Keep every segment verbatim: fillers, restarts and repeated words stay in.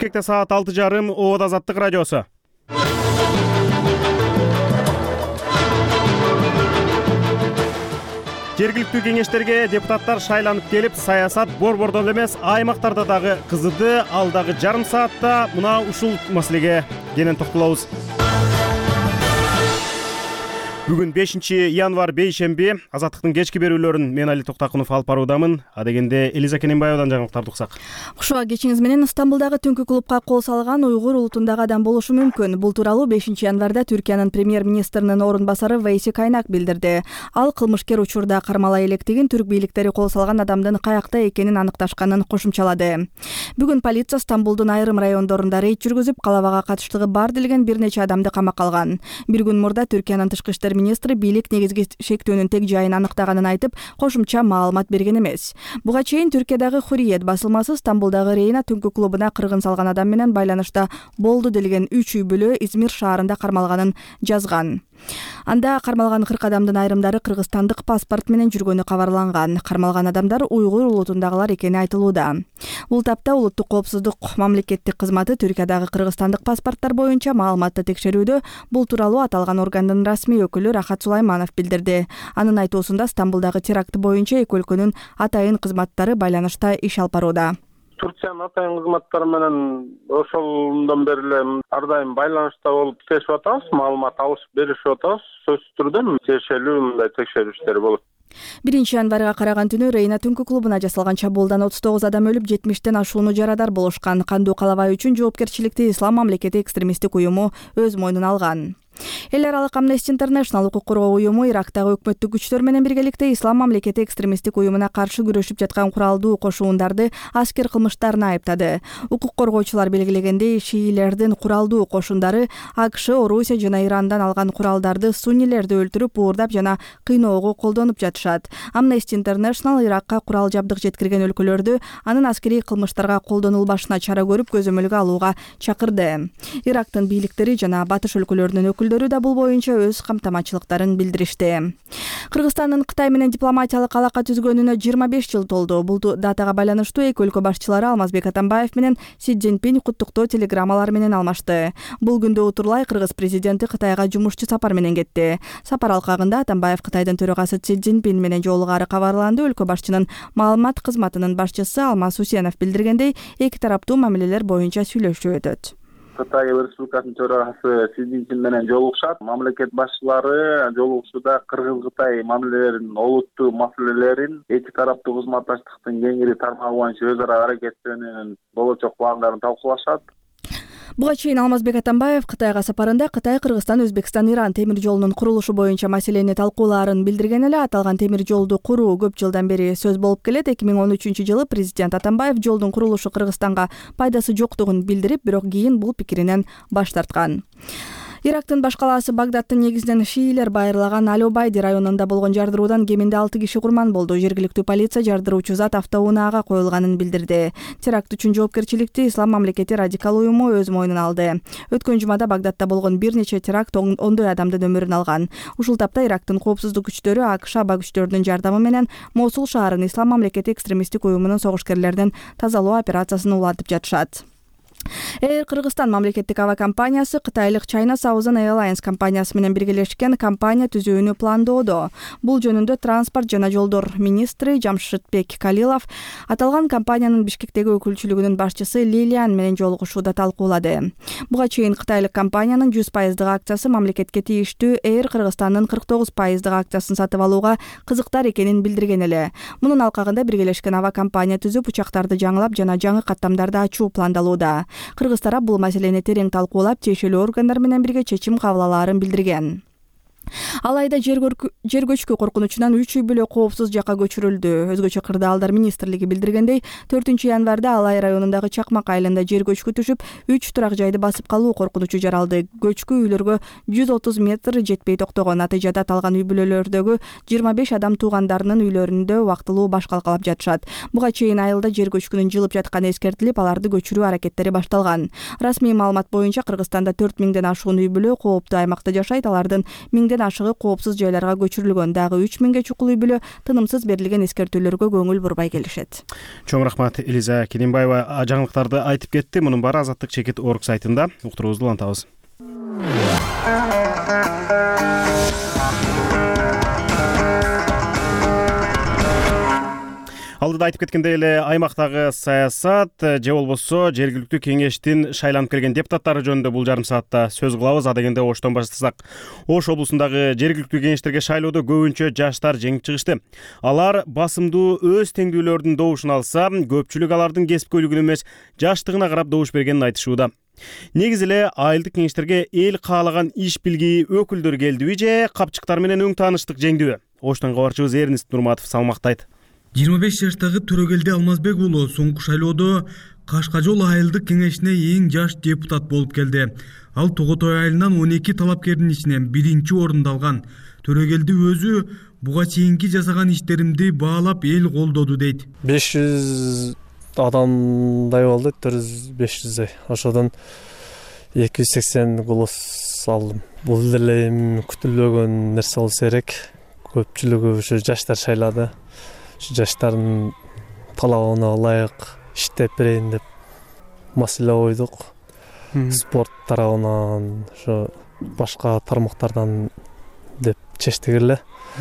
Бишкекте саат алты жарым, Обод Азаттык радиосу. Жергиликтүү кеңештерге депутаттар шайланып келип, саясат борбордон эмес, аймактарда дагы кызыды. Алдагы жарым саатта мына ушул маселеге кенен токтолобуз. Бүгүн бешинчи январь бейшемби. Азаттыктын кечки берүүлөрүн мен Али Токтакунов алып баруудамын. Адегенде Элиза Кененбаевадан жаңылыктарды уксак. Кушуга кечиңиз менен Стамбулдагы түнкү клубка кол салган уйгур улутундагы адам болушу мүмкүн. Бул тууралуу бешинчи январда Түркиянын премьер-министринин орун басары Вейси Кайнак билдирди. Ал кылмышкер учурда кармала электигин түрк бийликтери кол салган адамдын каякта экенин аныкташканын кошумчалады. Бүгүн полиция Стамбулдун айрым райондорунда рейд жүргүзүп, калабага катыштыгы бар делген бир нече адамды камакка алган. Бир күн мурда Түркиянын тышкы иштер министри бийлик негизги шектөөнүн тег жайын аныктаганын айтып, кошумча маалымат берген эмес. Буга чейин Түркиядагы Хурриет басылмасы Стамбулдагы Рейна түнкү клубуна кыргын салган адам менен байланышта болду делген үч үй бүлө Измир шаарында кармалганын жазган. Анда кармалган кырк адамдын айрымдары кыргызстандык паспорт менен жүргөнү кабарланган. Кармалган адамдар уйгур улутундагылар экени айтылууда. Бул тапта улуттук коопсуздук мамлекеттик кызматы Түркиядагы кыргызстандык паспорттор боюнча маалыматты текшерүүдө. Бул тууралуу аталган органдын расмий өкүлү Рахат Сулайманов билдирди. Анын айтуусунда Стамбулдагы теракт боюнча эки өлкөнүн атайын кызматтары байланышта иш алып барууда. Турциянын атайын кызматтары менен ошондон бери эле ар дайым байланышта болуп иштешип атабыз, маалымат алышып беришип атабыз. Сөзсүз түрдө тиешелүү мындай текшерүү иштери болот. Биринчи январга караган түнү Рейна түнкү клубуна жасалган чабуулдан отуз тогуз адам өлүп, жетимиштен ашууну жарадар болушкан. Кандуу калабай үчүн жоопкерчиликти Ислам мамлекети экстремисттик уюму өз мойнуна алган. Эл аралык Amnesty International укук коргоо уюму Ирактагы өкмөттүк күчтөр менен биргеликте Ислам мамлекети экстремисттик уюмуна каршы күрөшүп жаткан куралдуу кошуундарды аскер кылмыштарына айыптады. Укук коргоочулар белгилегендей, шиилердин куралдуу кошундары АКШ, Орусия жана Ирандан алган куралдарды суннилерди өлтүрүп, уурдап жана кыйноого колдонуп жатышат. Amnesty International Иракка курал жабдык жеткирген өлкөлөрдү анын аскерий кылмыштарга колдонулбашына чара көрүп, көзөмөлгө алууга чакырды. Ирактын бийликтери жана батыш өлкөлөрүнүн өкүлдөрү да бул боюнча өз камтамачылыктарын билдиришти. Кыргызстандын Кытай менен дипломатиялык алака түзгөнүнө жыйырма беш жыл толду. Бул датага байланыштуу эки өлкө башчылары Алмазбек Атамбаев менен Си Цзиньпин куттуктоо телеграммалар менен алмашты. Бул күндө утурлай кыргыз президенти Кытайга жумушчу сапар менен кетти. Сапар алкагында Атамбаев Кытайдын төрагасы Си Цзиньпин менен жолугары кабарланды. Өлкө башчынын маалымат кызматынын башчысы Алмаз Усенов билдиргендей, эки тараптуу мамилелер боюнча сүйлөшүү өтөт. Кытай Республикасынын төрагасы Си Цзиньпин менен жолугушат. Мамлекет башчылары жолугушууда Кыргыз-Кытай мамилелеринин олуттуу маселелерин, эки тараптуу кызматташтыктын кеңири тармагы боюнча өз ара аракеттенүүнүн болочок пландарын талкуулашат. Буга чейин Алмазбек Атамбаев Кытайга сапарында Кытай, Кыргызстан, Өзбекстан, Иран темир жолунун курулушу боюнча маселени талкуулаарын билдирген эле. Аталган темир жолду куруу көп жылдан бери сөз болуп келет. эки миң он үчүнчү жылы президент Атамбаев жолдун курулушу Кыргызстанга пайдасы жоктугун билдирип, бирок кийин бул пикиринен баш тарткан. Ирактын баш калаасы Багдадтын негизинен шиилер байырлаган Аль-Убайди районунда болгон жардыруудан кеминде алты киши курман болду. Жергиликтүү полиция жардыруучу зат автоунаага коюлганын билдирди. Теракт үчүн жоопкерчиликти Ислам мамлекети радикал уюму өз мойнуна алды. Өткөн жумада Багдадта болгон бир нече теракт ондой адамдын өмүрүн алган. Ушул тапта Ирактын коопсуздук күчтөрү АКШ аба күчтөрүнүн жардамы менен Мосул шаарын Ислам мамлекети экстремисттик уюмунун согушкерлерден тазалоо операциясын улантып жатышат. Air Кыргызстан мамлекеттик аба компаниясы кытайлык China Southern Airlines компаниясы менен биргелешкен компания түзүүнү пландоодо. Бул жөнүндө транспорт жана жолдор министри Жамшитбек Калилов аталган компаниянын Бишкектеги өкүлчүлүгүнүн башчысы Лилиан менен жолугушууда талкуулады. Буга чейин кытайлык компаниянын жүз пайыздык акциясы мамлекетке тийиштүү Air Кыргызстандын кырк тогуз пайыздык акциясын сатып алууга кызыктар экенин билдирген эле. Мунун алкагында биргелешкен аба компания түзүп, учактарды жаңылап жана жаңы каттамдарды ачуу пландалууда. Кыргыз тарап бул маселени терең талкуулап, тиешелүү органдар менен бирге чечим кабыл алаарын билдирген. Алайда жер көчкү коркунучунан үч үй бүлө коопсуз жакка көчүрүлдү. Өзгөчө кырдаалдар министрлиги билдиргендей, төртүнчү январда Алай районундагы Чакмак айылында жер көчкү түшүп, үч турак жайды басып калуу коркунучу жаралды. Көчкү үйлөргө жүз отуз метр жетпей токтогон. Натыйжада аталган үй бүлөлөрдөгү жыйырма беш адам туугандарынын үйлөрүндө убактылуу баш калкалап жатышат. Буга чейин айылда жер көчкүнүн жылып жатканы эскертилип, аларды көчүрүү аракеттери башталган. Расмий маалымат боюнча Кыргызстанда төрт миңден ашуун үй бүлө кооптуу аймакта жашайт. Алардын миңден миңден ашыгы коопсуз жайларга көчүрүлгөн. Дагы үч миңге чукул үй бүлө тынымсыз берилген эскертүүлөргө көңүл бурбай келишет. Чоң рахмат Элиза Келимбаева жаңылыктарды айтып кетти. Мунун баары Азаттык чекит орг сайтында. Уктуруубузду улантабыз. Алдыда айтып кеткендей эле аймактагы саясат же болбосо жергиликтүү кеңештин шайланып келген депутаттары жөнүндө бул жарым саатта сөз кылабыз. А дегенде Оштон баштасак, Ош облусундагы жергиликтүү кеңештерге шайлоодо көбүнчө жаштар жеңип чыгышты. Алар басымдуу өз теңдүүлөрүнүн добушун алса, көпчүлүк алардын кесипкөйлүгүнө эмес, жаштыгына карап добуш бергенин айтышууда. Негизи эле айылдык кеңештерге эл каалаган иш билгии өкүлдөр келдиби же капчыктар менен өң тааныштык жеңдиби? Оштон кабарчыбыз Эрнест Нурматов салмактайт. жыйырма беш жаштагы Төрөгелди Алмазбек уулу соңку шайлоодо Кашкажол айылдык кеңешине эң жаш депутат болуп келди. Ал Тоготой айылынан он эки талапкердин ичинен биринчи орунду алган. Төрөгелди өзү буга чейинки жасаган иштеримди баалап эл колдоду дейт. беш жүз адамдай болду, төрт жүз беш жүздөй. Ошодон эки жүз сексен голос алдым. Бул деле эми күтүлбөгөн нерсе болсо керек. Көпчүлүгү ушу жаштар шайлады. Жаштардын талабына ылайык иштеп берейин деп маселе койдук. Спорт тарабынан, ошо башка тармактардан деп чечтик эле.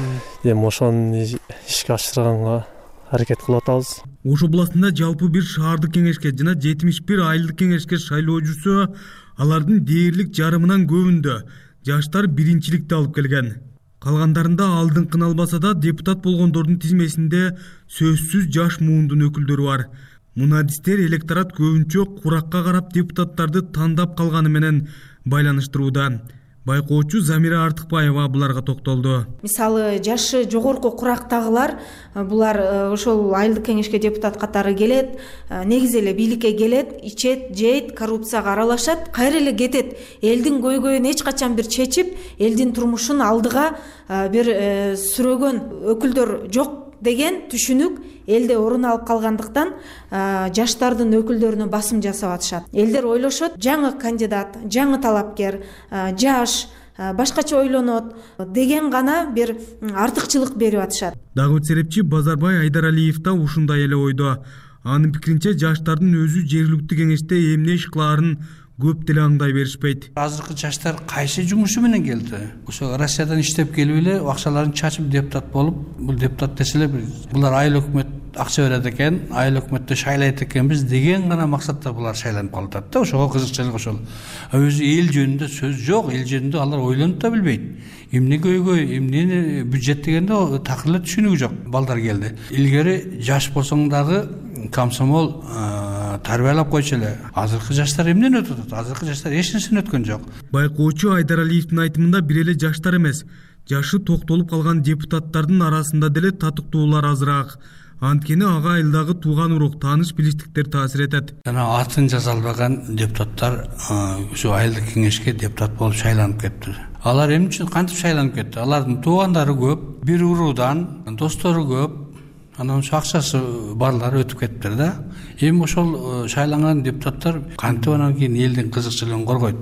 Эми ошону ишке ашырганга аракет кылып атабыз. Ош областында жалпы бир шаардык кеңешке жана жетимиш бир айылдык кеңешке шайлоо жүрсө, алардын дээрлик жарымынан көбүндө жаштар биринчиликти алып келген. Калгандарында алдыңкын албаса да депутат болгондордун тизмесинде сөзсүз жаш муундун өкүлдөрү бар. Мунадистер электорат көбүнчө куракка карап депутаттарды тандап калганы менен байланыштырууда. Байкоочу Замира Артыкбаева буларга токтолду. Мисалы, жашы жогорку курактагылар булар ошол айылдык кеңешке депутат катары келет, негизи эле бийликке келет, ичет, жейт, коррупцияга аралашат, кайра эле кетет. Элдин көйгөйүн эч качан бир чечип, элдин турмушун алдыга бир сүрөгөн өкүлдөр жок деген түшүнүк элде орун алып калгандыктан жаштардын өкүлдөрүнө басым жасап атышат. Элдер ойлошот, жаңы кандидат, жаңы талапкер, жаш, башкача ойлонот деген гана бир артыкчылык берип атышат. Дагы серепчи Базарбай Айдаралиев да ушундай эле ойдо. Анын пикиринче, жаштардын өзү жергиликтүү кеңеште эмне иш кылаарын көп деле аңдай беришпейт. Азыркы жаштар кайсы жумушу менен келди? Ошо Россиядан иштеп келип эле акчаларын чачып депутат болуп, бул депутат деселе булар айыл өкмөт акча берет экен, айыл өкмөттө шайлайт экенбиз деген гана максатта булар шайланып калышат да. Ошого кызыкчылык ошол. Өзү эл жөнүндө сөз жок, эл жөнүндө алар ойлонуп да билбейт. Эмне көйгөй, эмне бюджет дегенде такыр эле түшүнүгү жок балдар келди. Илгери жаш болсоң дагы комсомол тарбиялап койчу эле. Азыркы жаштар эмнени өтүп атат? Азыркы жаштар эч нерсени өткөн жок. Байкоочу Айдаралиевдин айтымында бир эле жаштар эмес, жашы токтолуп калган депутаттардын арасында деле татыктуулар азыраак. Анткени ага айылдагы тууган урук, тааныш билиштиктер таасир этет. Жана атын жаза албаган депутаттар ушу айылдык кеңешке депутат болуп шайланып кетти. Алар эмне үчүн кантип шайланып кетти? Алардын туугандары көп, бир уруудан, достору көп. Анан ошо акчасы барлар өтүп кетиптир да. Эми ошол шайланган депутаттар кантип анан кийин элдин кызыкчылыгын коргойт.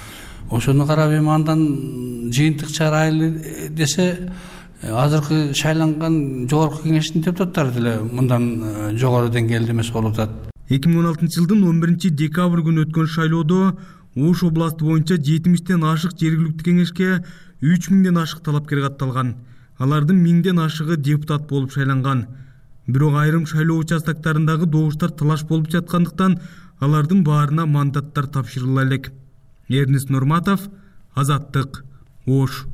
Ошону карап эми андан жыйынтык чыгарайлы десе, азыркы шайланган жогорку кеңештин депутаттары деле мындан жогору деңгээлде эмес болуп атат. эки миң он алтынчы жылдын он биринчи декабрь күнү өткөн шайлоодо Ош областы боюнча жетимиштен ашык жергиликтүү кеңешке үч миңден ашык талапкер катталган. Алардын миңден ашыгы депутат болуп шайланган. Бирок айрым шайлоо участоктарындагы добуштар талаш болуп жаткандыктан алардын баарына мандаттар тапшырыла элек. Эрнест Нурматов, Азаттык, Ош.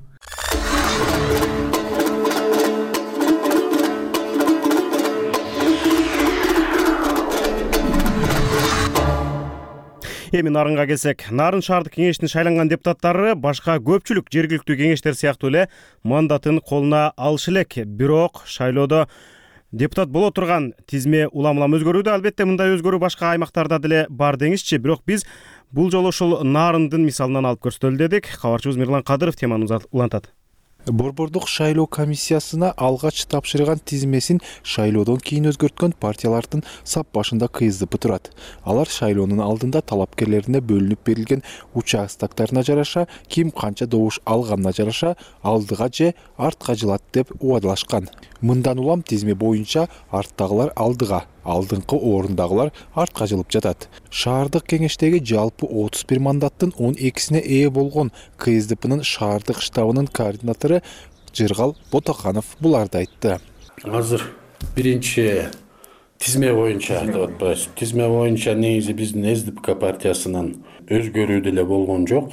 Эми Нарынга келсек, Нарын шаардык кеңештин шайланган депутаттары башка көпчүлүк жергиликтүү кеңештер сыяктуу эле мандатын колуна алышы элек. Бирок шайлоодо депутат боло турган тизме улам-улам өзгөрүүдө. Албетте мындай өзгөрүү башка аймактарда деле бар деңизчи. Бирок биз бул жолу ушул Нарындын мисалынан алып көрсөтөлү дедик. Кабарчыбыз Мирлан Кадыров теманы улантат. Борбордук шайлоо комиссиясына алгач тапшырган тизмесин шайлоодон кийин өзгөрткөн партиялардын сап башында КСДП турат. Алар шайлоонун алдында талапкерлерине бөлүнүп берилген участактарына жараша, ким канча добуш алганына жараша алдыга же артка жылат деп убадалашкан. Мындан улам тизме боюнча арттагылар алдыга, алдыңкы орундагылар артка жылып жатат. Шаардык кеңештеги жалпы отуз бир мандаттын он экисине ээ болгон КСДПнын шаардык штабынын координатору Жыргал Ботоканов буларды айтты. Азыр биринчи тизме боюнча деп атпайбыз. Тизме боюнча негизи биздин СДПК партиясынын өзгөрүү деле болгон жок.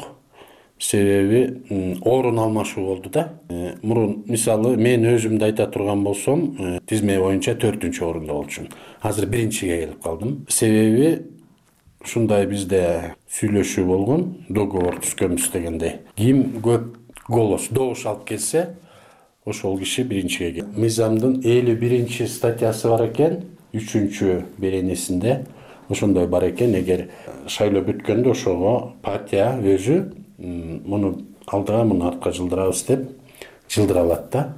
Себеби орун алмашуу болду да. Мурун мисалы мен өзүмдү айта турган болсом, тизме боюнча төртүнчү орунда болчумун. Азыр биринчиге келип калдым. Себеби ушундай бизде сүйлөшүү болгон, договор түзгөнбүз дегендей. Ким көп голос, добуш алып келсе, ошол киши биринчиге келет. Мыйзамдын элүү биринчи статьясы бар экен, үчүнчү беренесинде ошондой бар экен. Эгер шайлоо бүткөндө ошого партия өзү муну алдыга, муну артка жылдырабыз деп жылдыра алат да.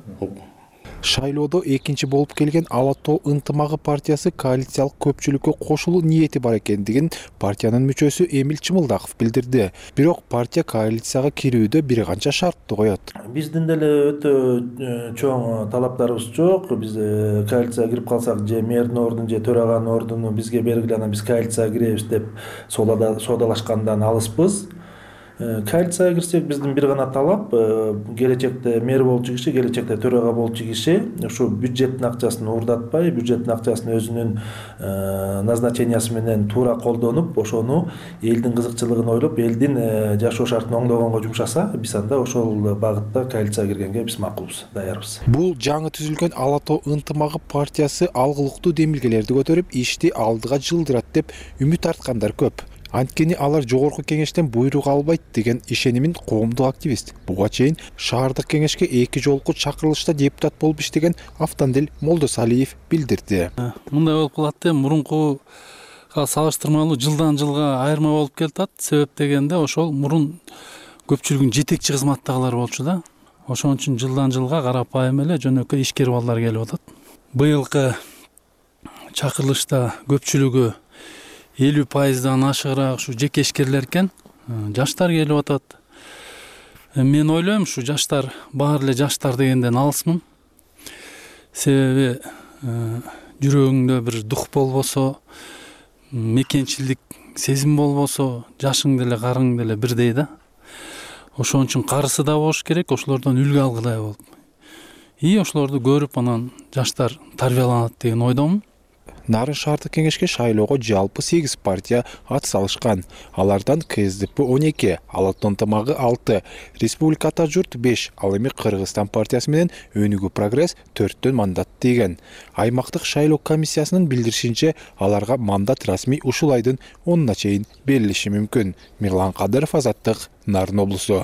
Шайлоодо экинчи болуп келген Ала Тоо ынтымагы партиясы коалициялык көпчүлүккө кошулуу ниети бар экендигин партиянын мүчөсү Эмил Чымылдаков билдирди. Бирок партия коалицияга кирүүдө бир канча шартты коет. Биздин деле өтө чоң талаптарыбыз жок. Биз коалицияга кирип калсак, же мэрдин ордун, же төраганын ордуну бизге бергиле, анан биз коалицияга киребиз деп соодалашкандан алыспыз. Коалицияга кирсек, биздин бир гана талап, келечекте мэр болчу киши, келечекте төрага болчу киши ушу бюджеттин акчасын уурдатпай, бюджеттин акчасын өзүнүн назначениясы менен туура колдонуп, ошону элдин кызыкчылыгын ойлоп, элдин жашоо шартын оңдогонго жумшаса, биз анда ошол багытта коалицияга киргенге биз макулбуз, даярбыз. Бул жаңы түзүлгөн Ала Тоо ынтымагы партиясы алгылыктуу демилгелерди көтөрүп, ишти алдыга жылдырат деп үмүт арткандар көп. Анткени алар жогорку кеңештен буйрук албайт деген ишенимин коомдук активист, буга чейин шаардык кеңешке эки жолку чакырылышта депутат болуп иштеген Автандил Молдосалиев билдирди. Мындай болуп калат да, мурункуга салыштырмалуу жылдан жылга айырма болуп келатат. Себеп дегенде ошол мурун көпчүлүгүн жетекчи кызматтагылар болчу да. Ошон үчүн жылдан жылга карапайым эле жөнөкөй ишкер балдар келип атат. Быйылкы чакырылышта көпчүлүгү элүү пайыздан ашыгыраак ушу жеке ишкерлер экен, жаштар келип атат. Мен ойлойм, ушу жаштар баары эле жаштар дегенден алысмын. Себеби жүрөгүңдө бир дух болбосо, мекенчилдик сезим болбосо, жашың деле карың деле бирдей да. Ошон үчүн карысы да болуш керек, ошолордон үлгү алгыдай болуп. И ошолорду көрүп анан жаштар тарбияланат деген ойдомун. Нарын шаардык кеңешке шайлоого жалпы сегиз партия ат салышкан. Алардан КСДП он эки, Ала Тоо ынтымагы алты, Республика Ата журт беш, ал эми Кыргызстан партиясы менен Өнүгүү Прогресс төрттөн мандат тийген. Аймактык шайлоо комиссиясынын билдиришинче, аларга мандат расмий ушул айдын онуна чейин берилиши мүмкүн. Мирлан Кадыров, Азаттык, Нарын облусу.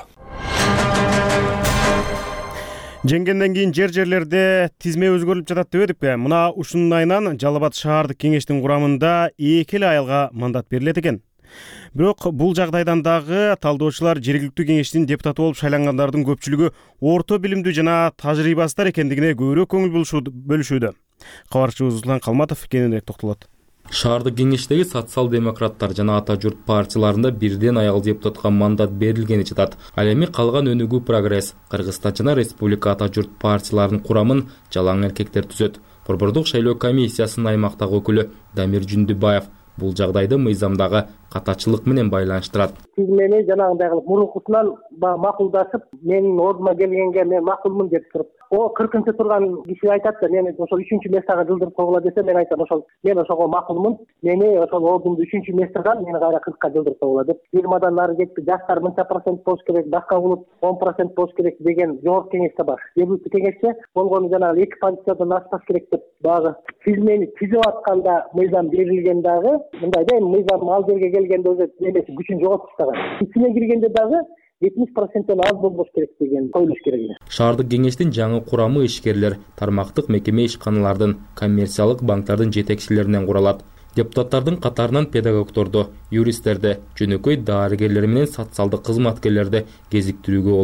Жеңгенден кийин жер-жерлерде тизме өзгөрүлүп жатат дебедикпи? Мына ушунун айынан Жалал Абад шаардык кеңештин курамында эки эле айылга мандат берилет экен. Бирок бул жагдайдан дагы талдоочулар жергиликтүү кеңештин депутаты болуп шайлангандардын көпчүлүгү орто билимдүү жана тажрыйбасыздар экендигине көбүрөөк көңүл бөлүшүүдө. Кабарчыбыз Руслан Калматов кененирээк токтолот. Шаардык кеңештеги социал-демократтар жана Ата журт партияларында бирден аял депутатка мандат берилгени жатат. Ал эми калган Өнүгүү Прогресс, Кыргызстан жана Республика Ата журт партияларынын курамын жалаң эркектер түзөт. Борбордук шайлоо комиссиясынын аймактагы өкүлү Дамир Жүндүбаев бул жагдайды мыйзамдагы катачылык менен байланыштырат. Тизмени жанагындай кылып мурункусунан макулдашып, менин ордума келгенге мен макулмун деп туруп, о кыркынчы турган киши айтат да, мени ошол үчүнчү местага жылдырып койгула десе, мен айтам, ошол мен ошого макулмун. Мени ошол ордумду үчүнчү местадан мени кайра кыркка жылдырып койгула деп, жыйырмадан нары кетти, жаштар мынча процент болуш керек, башка улут он процент болуш керек деген жогорку кеңеште бар. Жергиликтүү кеңеште болгону жанагы эки позициядан ашпаш керек деп багы тизмени түзүп атканда мыйзам берилген дагы, мындай да, мыйзам ал жерге келгенде өзү эмеси күчүн жоготуп тастаган. Ичине киргенде дагы жетимиш проценттен аз болбош керек деген коюлуш керек. Шаардык кеңештин жаңы курамы ишкерлер, тармактык мекеме ишканалардын, коммерциялык банктардын жетекчилеринен куралат. Депутаттардын катарынан педагогдорду, юристтерди, жөнөкөй дарыгерлер менен социалдык кызматкерлерди кезиктирүүгө болбойт.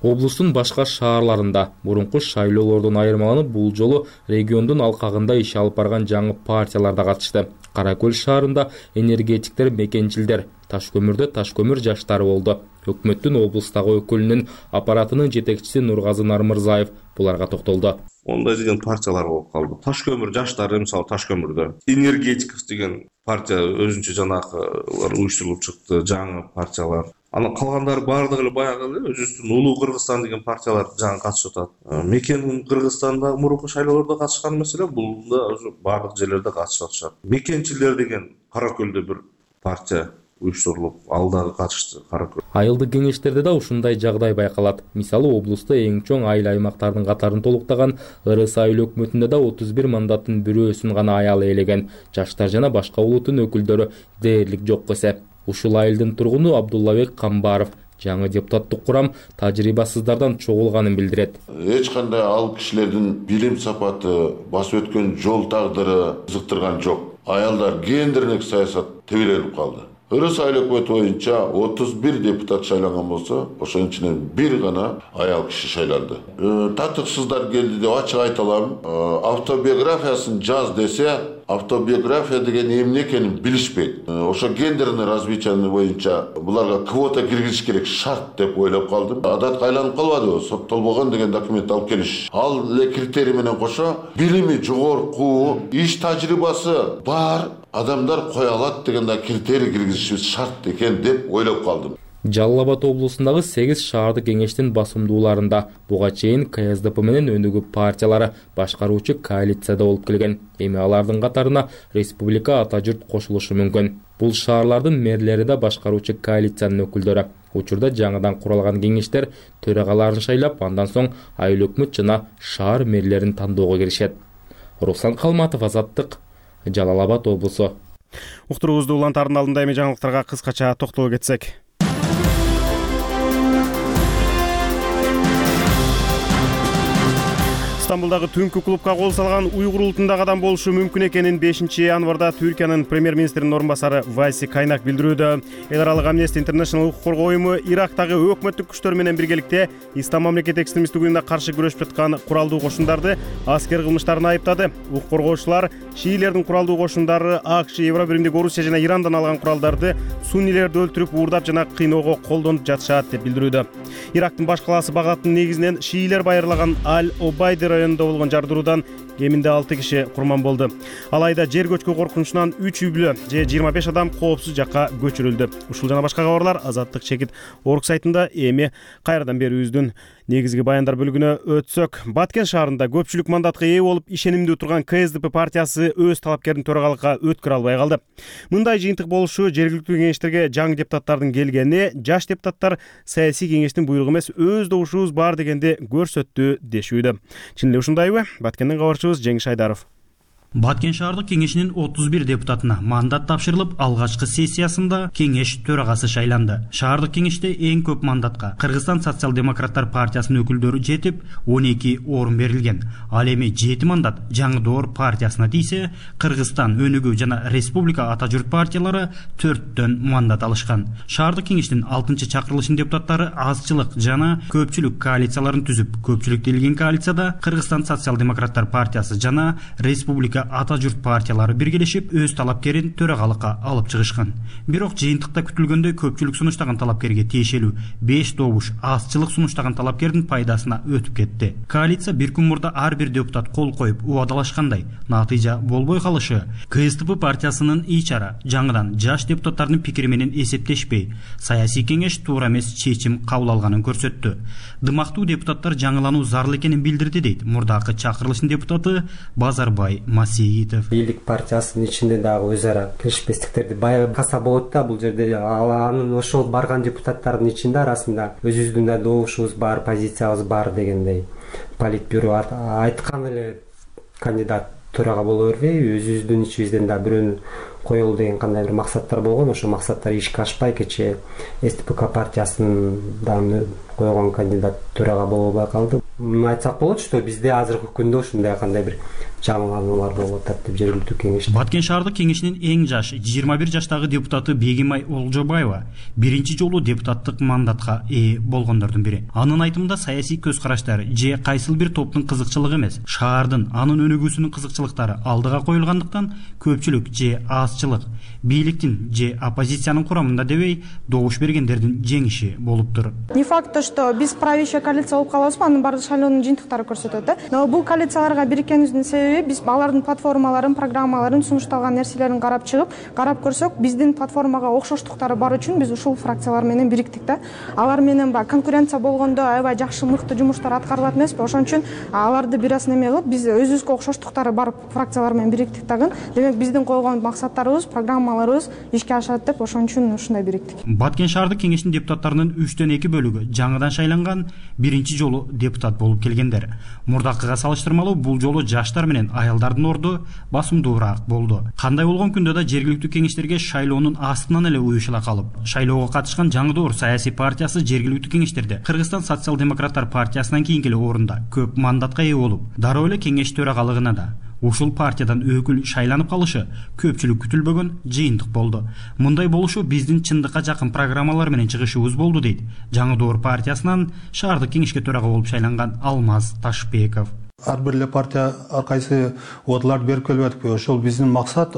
Облустун башка шаарларында мурунку шайлоолордон айырмаланып бул жолу региондун алкагында иш алып барган жаңы партиялар да катышты. Кара Көл шаарында энергетиктер, мекенчилдер, таш көмүрдө таш көмүр жаштары болду. Өкмөттүн облустагы өкүлүнүн аппаратынын жетекчиси Нургазы Нармырзаев буларга токтолду. Ондай деген партиялар болуп калды. Таш көмүр жаштары, мисалы таш көмүрдө. Энергетиков деген партия өзүнчө жанагылар уюштурулуп чыкты, жаңы партиялар. Анан калгандары бардыгы эле баягы эле өзүбүздүн Улуу Кыргызстан деген партиялар жаңы катышып атат. Мекен Кыргызстандагы мурунку шайлоолордо катышкан маселе, бул да уже бардык жерлерде катышып атышат. Мекенчилер деген Кара Көлдө бир партия уюштурулуп, ал дагы катышты Кара Көл. Айылдык кеңештерде да ушундай жагдай байкалат. Мисалы, облусту эң чоң айыл аймактардын катарын толуктаган ырыс айыл өкмөтүндө да отуз бир мандаттын бирөөсүн гана аял ээлеген. Жаштар жана башка улуттун өкүлдөрү дээрлик жок эсе. Ушул айылдын тургуну Абдуллабек Камбаров жаңы депутаттык курам тажрыйбасыздардан чогулганын билдирет. Эч кандай ал кишилердин билим сапаты, басып өткөн жол тагдыры кызыктырган жок. Аялдар гендердик саясат тебеленип калды. Ырыс айыл өкмөтү боюнча отуз бир депутат шайланган болсо, ошонун ичинен бир гана аял киши шайланды. Татыксыздар келди деп ачык айта алам. Автобиографиясын жаз десе, автобиография деген эмне экенин билишпейт. Ошо гендерный развитияны боюнча буларга квота киргизиш керек шарт деп ойлоп калдым. Адатка айланып калбадыбы? Соттолбогон деген документ алып келиш. Ал эле критерий менен кошо билими жогорку, иш тажрыйбасы бар адамдар кое алат деген да критерий киргизишибиз шарт экен деп ойлоп калдым. Жалал Абад облусундагы сегиз шаардык кеңештин басымдууларында буга чейин К С Д П менен өнүгүү партиялары башкаруучу коалицияда болуп келген. Эми алардын катарына Республика Ата Журт кошулушу мүмкүн. Бул шаарлардын мэрлери да башкаруучу коалициянын өкүлдөрү. Учурда жаңыдан куралган кеңештер төрагаларын шайлап, андан соң айыл өкмөт жана шаар мэрлерин тандоого киришет. Руслан Калматов, Азаттык, Жалал Абад облусу. Уктуруубузду улантардын алдында эми жаңылыктарга кыскача токтоло кетсек. Стамбулдагы түнкү клубка кол салган уйгур улутунда кадам болушу мүмкүн экенин бешинчи январда Түркиянын премьер-министринин орун басары Вайси Кайнак билдирүүдө. Эл аралык Amnesty International укук коргоо уюму Ирактагы өкмөттүк күчтөр менен биргеликте ислам мамлекети экстремисттик уюмуна каршы күрөшүп жаткан куралдуу кошундарды аскер кылмыштарына айыптады. Укук коргоочулар шиилердин куралдуу кошундары АКШ, Евро биримдик Орусия жана Ирандан алган куралдарды суннилерди өлтүрүп, уурдап жана кыйноого колдонуп жатышат деп билдирүүдө. Ирактын баш калаасы Багдадтын негизинен шиилер байырлаган Аль-Обайды районунда болгон жардыруудан кеминде алты киши курман болду. Алайда жер көчкү коркунучунан үч үй бүлө же жыйырма беш адам коопсуз жакка көчүрүлдү. Ушул жана башка кабарлар Азаттык чекит орг сайтында. Эми кайрадан берүүбүздүн негизги баяндар бөлүгүнө өтсөк, Баткен шаарында көпчүлүк мандатка ээ болуп ишенимдүү турган К С Д П партиясы өз талапкерин төрагалыкка өткөрө албай калды. Мындай жыйынтык болушу жергиликтүү кеңештерге жаңы депутаттардын келгени, жаш депутаттар саясий кеңештин буйругу эмес, өз добушубуз бар дегенди көрсөттү дешүүдө. Чын эле ушундайбы? Баткенден кабарчыбыз Жеңиш Айдаров. Баткен шаардык кеңешинин отуз бир депутатына мандат тапшырылып, алгачкы сессиясында кеңеш төрагасы шайланды. Шаардык кеңеште эң көп мандатка Кыргызстан социал-демократтар партиясынын өкүлдөрү жетип, он эки орун берилген. Ал эми жети мандат Жаңы Доор партиясына тийсе, Кыргызстан өнүгүү жана Республика Ата Журт партиялары төрттөн мандат алышкан. Шаардык кеңештин алтынчы чакырылышын депутаттары азчылык жана көпчүлүк коалицияларын түзүп, көпчүлүк делген коалицияда Кыргызстан социал-демократтар партиясы жана Республика Ата Журт партиялары биргелешип өз талапкерин төрагалыкка алып чыгышкан. Бирок жыйынтыкта күтүлгөндөй көпчүлүк сунуштаган талапкерге тиешелүү беш добуш азчылык сунуштаган талапкердин пайдасына өтүп кетти. Коалиция бир күн мурда ар бир депутат кол коюп убадалашкандай, натыйжа болбой калышы К С Д П партиясынын ичара жаңыдан жаш депутаттардын пикири менен эсептешпей, саясий кеңеш туура эмес чечим кабыл алганын көрсөттү. Дымактуу депутаттар жаңылануу зарыл экенин билдирди дейт мурдакы чакырылыштын депутаты Базарбай Бийлик партиясынын ичинде дагы өз ара келишпестиктерди баягы каса болот да, бул жерде анын ошол барган депутаттардын ичинде арасында өзүбүздүн да добушубуз бар, позициябыз бар дегендей политбюро айткан эле кандидат төрага боло бербей, өзүбүздүн ичибизден да бирөөнү коелу деген кандай бир максаттар болгон. Ошол максаттар ишке ашпай кечээ С Д П К партиясынын дагы койгон кандидат төрага боло албай калды. айтсак болот, что бизде азыркы күндө ушундай кандай бир жаңылануулар болуп атат деп жергиликтүү кеңеш. Баткен шаардык кеңешинин эң жаш жыйырма бир жаштагы депутаты Бегимай Олжобаева биринчи жолу депутаттык мандатка ээ болгондордун бири. Анын айтымында саясий көз караштар же кайсыл бир топтун кызыкчылыгы эмес, шаардын анын өнүгүүсүнүн кызыкчылыктары алдыга коюлгандыктан көпчүлүк же азчылык, бийликтин же оппозициянын курамында дебей добуш бергендердин жеңиши болуптур. Не факт то, что биз правящая коалиция болуп калабызбы, анын баары шайлоонун жыйынтыктары көрсөтөт да. Но бул коалицияларга бириккенибиздин себеби биз алардын платформаларын, программаларын, сунушталган нерселерин карап чыгып, карап көрсөк, биздин платформага окшоштуктары бар үчүн биз ушул фракциялар менен бириктик да. Алар менен баягы конкуренция болгондо аябай жакшы мыкты жумуштар аткарылат эмеспи? Ошон үчүн аларды бир аз неме кылып, биз өзүбүзгө окшоштуктары бар фракциялар менен бириктик дагы. Демек биздин койгон максаттарыбыз, программаларыбыз ишке ашат деп ошон үчүн ушундай бириктик. Баткен шаардык кеңешинин депутаттарынын үчтөн эки бөлүгү жаңыдан шайланган, биринчи жолу депутат болуп келгендер. Мурдакыга салыштырмалуу бул жолу жаштар менен аялдардын орду басымдуураак болду. Кандай болгон күндө да жергиликтүү кеңештерге шайлоонун астынан эле уюшула калып, шайлоого катышкан Жаңы саясий партиясы жергиликтүү кеңештерде Кыргызстан социал-демократтар партиясынан кийинки эле орунда көп мандатка ээ болуп, дароо эле кеңеш төрагалыгына да ушул партиядан өкүл шайланып калышы көпчүлүк күтүлбөгөн жыйынтык болду. Мындай болушу биздин чындыкка жакын программалар менен чыгышыбыз болду дейт Жаңы Доор партиясынан шаардык кеңешке төрага болуп шайланган Алмаз Ташбеков. Ар бир эле партия ар кайсы одларды берип келип атпайбы? Ошол биздин максат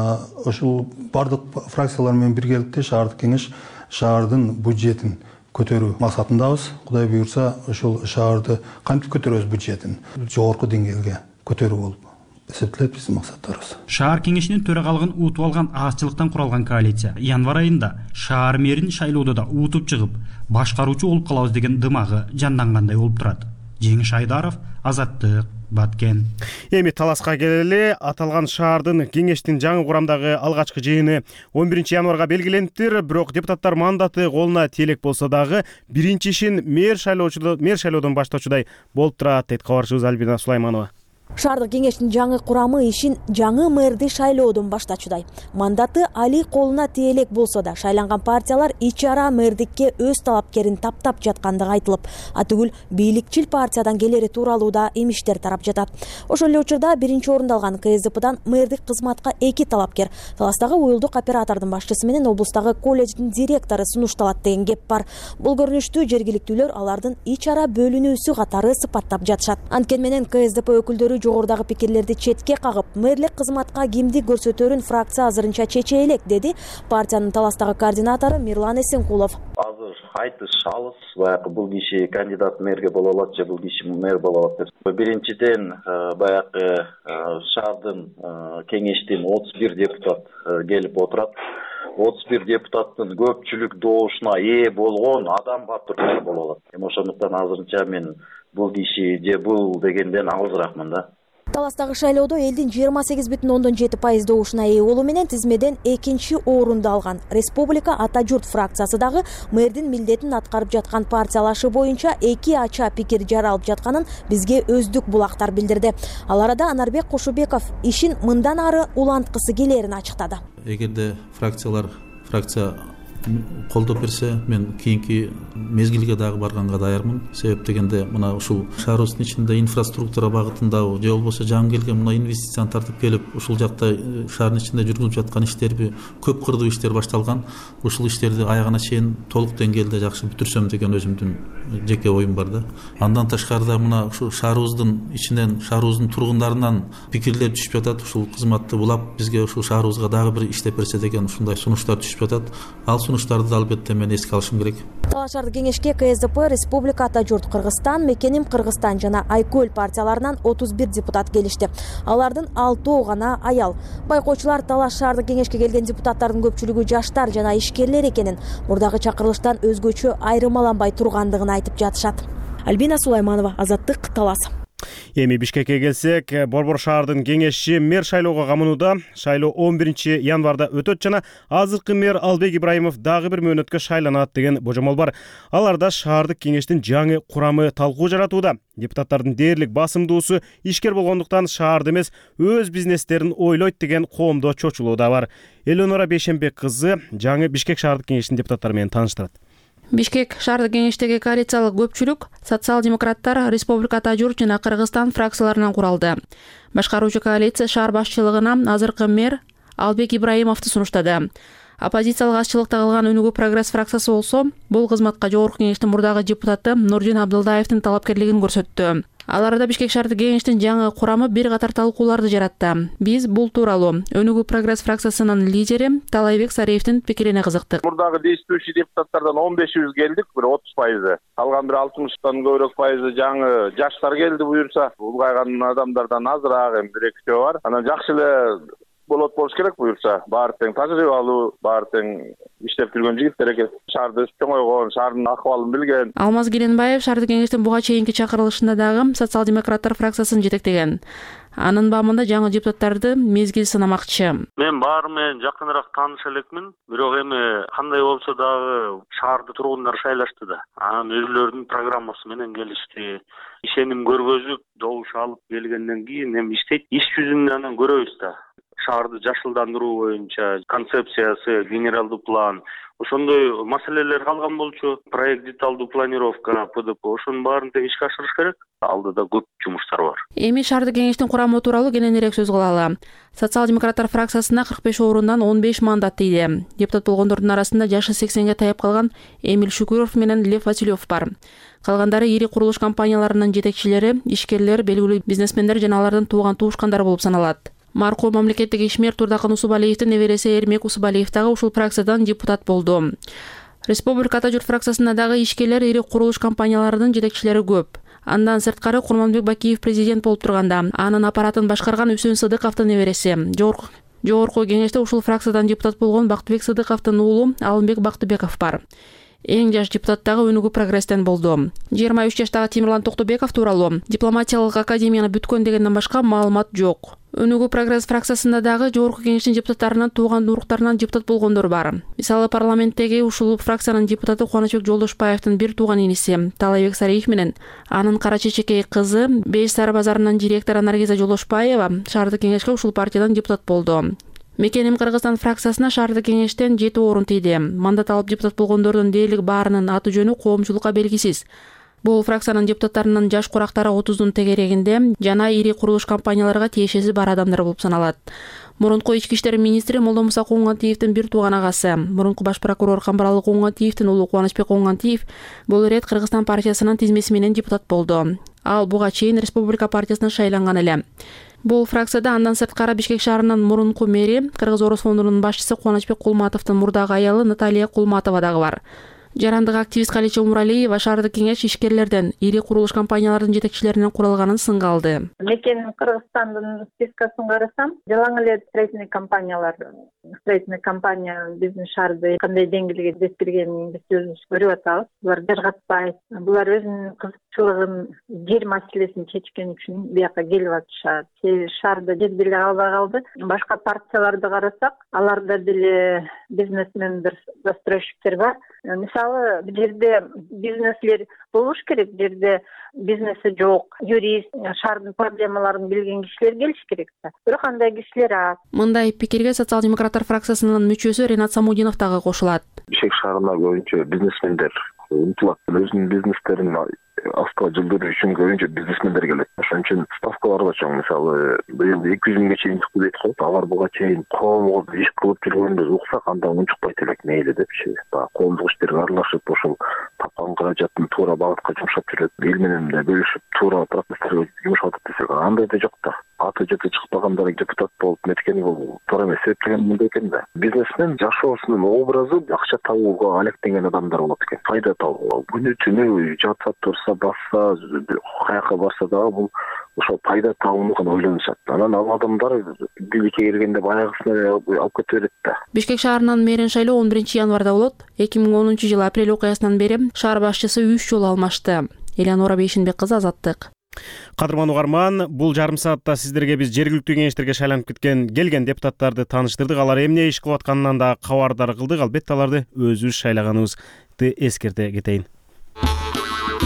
ошол бардык фракциялар менен биргеликте шаардык кеңеш шаардын бюджетин көтөрүү максатындабыз. Кудай буйрса, ошол шаарды кантип көтөрөбүз бюджетин жогорку деңгээлге көтөрүү болуп эсептелет биздин максаттарыбыз. Шаар кеңешинин төрагалыгын утуп алган азчылыктан куралган коалиция январь айында шаар мэрин шайлоодо да утуп чыгып, башкаруучу болуп калабыз деген дымагы жандангандай болуп турат. Жеңиш Айдаров, Азаттык, Баткен. Эми таласка келели. Аталган шаардын кеңештин жаңы курамдагы алгачкы жыйыны он биринчи январга белгилениптир. Бирок депутаттар мандаты колуна тиелек болсо дагы биринчи ишин мэр шайлоочудо мэр шайлоодон баштоочудай болуп турат дейт кабарчыбыз Альбина Сулайманова. Шаардык кеңештин жаңы курамы ишин жаңы мэрди шайлоодон баштачудай. Мандаты Али колуна тиелек болсо да, шайланган партиялар ич ара мэрдикке өз талапкерин таптап жаткандыгы айтылып, атүгүл бийликчил партиядан келери тууралуу да эмиштер тарап жатат. Ошол эле учурда биринчи орунду алган ка эс дэ пэдан мэрдик кызматка эки талапкер, таластагы уюлдук оператордун башчысы менен облустагы колледждин директору сунушталат деген кеп бар. Бул көрүнүштү жергиликтүүлөр алардын ич ара бөлүнүүсү катары сыпаттап жатышат. Анткени менен ка эс дэ пэ өкүлдөрү жогорудагы пикирлерди четке кагып, мэрлик кызматка кимди көрсөтөрүн фракция азырынча чече элек, деди партиянын таластагы координатору Мирлан Эсенкулов. Азыр айтыш алыс, баягы бул киши кандидат мэрге боло алат же бул киши мэр боло алат деп. Биринчиден баягы шаардын кеңештин отуз бир депутат келип отурат. отуз бир депутаттын көпчүлүк добушуна ээ болгон адам батыр мэр боло алат. Эми ошондуктан азырынча мен бул киши же бул дегенден алысыракмын да. Таластагы шайлоодо элдин жыйырма сегиз бүтүн ондон жети пайыз добушуна ээ болуу менен тизмеден экинчи орунду алган Республика Ата журт фракциясы дагы мэрдин милдетин аткарып жаткан партиялашы боюнча эки ача пикир жаралып жатканын бизге өздүк булактар билдирди. Ал арада Анарбек Кошубеков ишин мындан ары уланткысы келерин ачыктады. Эгерде фракциялар фракция колдоп берсе, мен кийинки мезгилге дагы барганга даярмын. Себеп дегенде мына ушул шаарыбыздын ичинде инфраструктура багытындабы же болбосо жаңы келген мына инвестицияны тартып келип, ушул жакта шаардын ичинде жүргүзүлүп жаткан иштерби көп кырдуу иштер башталган. Ушул иштерди аягына чейин толук деңгээлде жакшы бүтүрсөм деген өзүмдүн жеке оюм бар да. Андан тышкарыда мына ушул шаарыбыздын ичинен, шаарыбыздын тургундарынан пикирлер түшүп жатат. Ушул кызматты булап, бизге ушул шаарыбызга дагы бир иштеп берсе деген ушундай сунуштар түшүп жатат. Ал сунуштарды да албетте мен эске алышым керек. Талаш шаардык кеңешке ка эс дэ пэ, Республика Ата журт Кыргызстан, Мекеним Кыргызстан жана Айкөл партияларынан отуз бир депутат келишти. Алардын алтоо гана аял. Байкоочулар Талаш шаардык кеңешке келген депутаттардын көпчүлүгү жаштар жана ишкерлер экенин, мурдагы чакырылыштан өзгөчө айрымаланбай тургандыгын айтып жатышат. Альбина Сулайманова, Азаттык, Талас. Эми Бишкекке келсек, Борбор шаардын кеңеши мэр шайлоого камынууда. Шайлоо он биринчи январда өтөт жана азыркы мэр Албек Ибраимов дагы бир мөөнөткө шайланат деген божомол бар. Аларда шаардык кеңештин жаңы курамы талкуу жаратууда. Депутаттардын дээрлик басымдуусу ишкер болгондуктан шаарды эмес, өз бизнестерин ойлойт деген коомдо чочулуу да бар. Элонора Бейшенбек кызы жаңы Бишкек шаардык кеңешинин депутаттары менен тааныштырат. Бишкек шаардык кеңештеги коалициялык көпчүлүк социал-демократтар, Республика Ата журт жана Кыргызстан фракцияларынан куралды. Башкаруучу коалиция шаар башчылыгына азыркы мэр Албек Ибраимовду сунуштады. Оппозициялык азчылыкта калган Өнүгүү прогресс фракциясы болсо бул кызматка жогорку кеңештин мурдагы депутаты Нурдин Абдылдаевдин талапкерлигин көрсөттү. Аларда Бишкек шаардык кеңештин жаңы курамы бир катар талкууларды жаратты. Биз бул тууралуу Өнүгүү прогресс фракциясынын лидери Талайбек Сариевдин пикирине кызыктык. Мурдагы действующий депутаттардан он бешибиз келдик, бир отуз пайызы. Калган бир алтымыштан көбүрөөк пайызы жаңы жаштар келди буюрса. Улгайган адамдардан азыраак эми бир экөө бар. Анан жакшы эле болот болуш керек буюрса. Баары тең тажрыйбалуу, баары тең иштеп жүргөн жигиттер экен. Шаарды чоңойгон, шаардын акыбалын билген. Алмаз Керенбаев шаардык кеңештин буга чейинки чакырылышында дагы социал-демократтар фракциясын жетектеген. Анын бамында жаңы депутаттарды мезгил сынамакчы. Мен баары менен жакыныраак тааныш элекмин, бирок эми кандай болсо дагы шаарды тургундар шайлашты да. Анан өзүлөрүнүн программасы менен келишти. Ишеним көргөзүп, добуш алып келгенден кийин эми иштейт. Иш жүзүндө анан көрөбүз да. Шаарды жашылдандыруу боюнча концепциясы, генералдуу план, ошондой маселелер калган болчу. Проект деталдуу планировка, П Д П, ошонун баарын тең ишке ашырыш керек. Алдыда көп жумуштар бар. Эми шаардык кеңештин курамы тууралуу кененирээк сөз кылалы. Социал-демократтар фракциясына кырк беш орундан он беш мандат тийди. Депутат болгондордун арасында жашы сексенге таяп калган Эмиль Шүкүров менен Лев Василев бар. Калгандары ири курулуш компанияларынын жетекчилери, ишкерлер, белгилүү бизнесмендер жана алардын тууган туушкандары болуп саналат. Маркум мамлекеттик ишмер Турдакын Усубалиевдин небереси Эрмек Усубалиев дагы ушул фракциядан депутат болду. Республика Ата журт фракциясында дагы ишкерлер, ири курулуш компанияларынын жетекчилери көп. Андан сырткары Курманбек Бакиев президент болуп турганда, анын аппаратын башкарган Үсүн Сыдыковдун небереси. Жогорку Жогорку кеңеште ушул фракциядан депутат болгон Бактыбек Сыдыковдун уулу Алымбек Бактыбеков бар. Эң жаш депутат дагы Өнүгүү прогресстен болду. жыйырма үч жаштагы Темирлан Токтобеков тууралуу дипломатиялык академияны бүткөн дегенден башка маалымат жок. Өнүгүү прогресс фракциясында дагы жогорку кеңештин депутаттарынын тууган уруктарынан депутат болгондор бар. Мисалы парламенттеги ушул фракциянын депутаты Кубанычбек Жолдошбаевдин бир тууган иниси Талайбек Сариев менен анын кара чечекей кызы Беш Сары базарынын директору Наргиза Жолдошбаева шаардык кеңешке ушул партиядан депутат болду. Мекеним Кыргызстан фракциясына шаардык кеңештен жети орун тийди. Мандат алып депутат болгондордун дээрлик баарынын аты жөнү коомчулукка белгисиз. Бул фракциянын депутаттарынын жаш курактары отуздун тегерегинде жана ири курулуш компанияларга тиешеси бар адамдар болуп саналат. Мурунку ички иштер министри Молдомуса Куугантиевдин бир тууган агасы, мурунку баш прокурор Камбаралы Куугантиевдин уулу Кубанычбек Куугантиев бул ирет Кыргызстан партиясынын тизмеси менен депутат болду. Ал буга чейин Республика партиясына шайланган эле. Бул фракцияда андан сырткары Бишкек шаарынын мурунку мэри, Кыргыз Орус фондунун башчысы Кубанычбек Кулматовдун мурдагы аялы Наталья Кулматова дагы бар. Жарандык активист Калича Умуралиева шаардык кеңеш ишкерлерден, ири курулуш компаниялардын жетекчилеринен куралганын сынга алды. Мекен Кыргызстандын спискасын карасам, жалаң эле строительный компаниялар, строительный компания биздин шаарды кандай деңгээлге жеткиргенин биз өзүбүз көрүп атабыз. Булар жыргатпайт, булар өзүнүн кызыкчылыгын, жер маселесин чечкен үчүн бияка келип атышат. Шаарда жер деле калбай калды. Башка партияларды карасак, аларда деле бизнесмендер, застройщиктер бар. Мисалы, бул жерде бизнеслер болуш керек, жерде бизнеси жок, юрист, шаардын проблемаларын билген кишилер келиш керек да. Бирок андай кишилер аз. Мындай пикирге социал-демократтар фракциясынын мүчөсү Ренат Самудинов дагы кошулат. Бишкек шаарына көбүнчө бизнесмендер умтулат, өзүнүн бизнестерин астыга жылдыруу үчүн көбүнчө бизнесмендер келет. Ошон үчүн ставкалар да чоң. Мисалы, быйыл эки жүз миңге чейин чыкты дейт го. Алар буга чейин коомго иш кылып жүргөндө уксак анда унчукпайт элек мейли депчи. Коомдук иштерге аралашып, ошол тапкан каражатын туура багытка жумшап жүрөт. Эл менен да бөлүшүп, туура процесстерге жумшап атат десек, андай да жок да. Аты жөтө чыкпагандар депутат болуп неткени бул туура эмес эсептеген мындай экен да. Бизнесмен жашоосунун образы акча табууга алектенген адамдар болот экен. Пайда табууга. Күнү түнү жатса турса, басса, каяка барса дагы бул ошол пайда табууну гана ойлонушат. Анан ал адамдар бийликке келгенде баягысына алып кете берет да. Бишкек шаарынын мэрин шайлоо он биринчи январда болот. эки миң онунчу жылы апрель окуясынан бери шаар башчысы үч жолу алмашты. Элеонора Бейшинбек кызы, Азаттык. Кадырман угарман, бул жарым саатта сиздерге биз жергиликтүү кеңештерге шайланып кеткен келген депутаттарды тааныштырдык. Алар эмне иш кылып атканынан да кабардар кылдык. Албетте аларды өзүбүз шайлаганыбызды эскерте кетейин.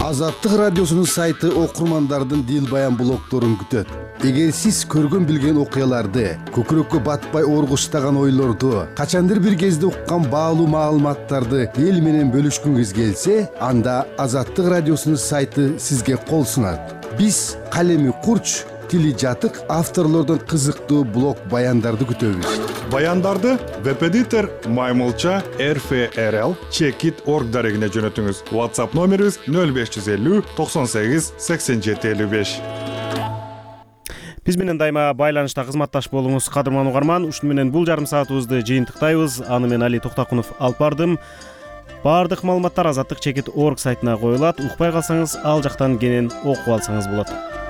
Азаттык радиосунун сайты окурмандардын дил баян блогторун күтөт. Эгер сиз көргөн билген окуяларды, көкүрөккө батпай оргуштаган ойлорду, качандыр бир кезде уккан баалуу маалыматтарды эл менен бөлүшкүңүз келсе, анда Азаттык радиосунун сайты сизге кол сунат. Биз калеми курч, тили жатык авторлордун кызыктуу блог баяндарды күтөбүз. Баяндарды веб-эдитор Маймылча эр эф эр эл чекит точка орг дарегине жөнөтүңүз. WhatsApp номерибиз нөл беш жүз элүү токсон сегиз сексен жети элүү беш. Биз менен дайыма байланышта кызматташ болуңуз, кадырман угарман. Ушуну менен бул жарым саатыбызды жыйынтыктайбыз. Аны мен Али Токтакунов алып бардым. Бардык маалыматтар азаттык чекит точка орг сайтына коюлат. Укпай калсаңыз, ал жактан кенен окуп алсаңыз болот.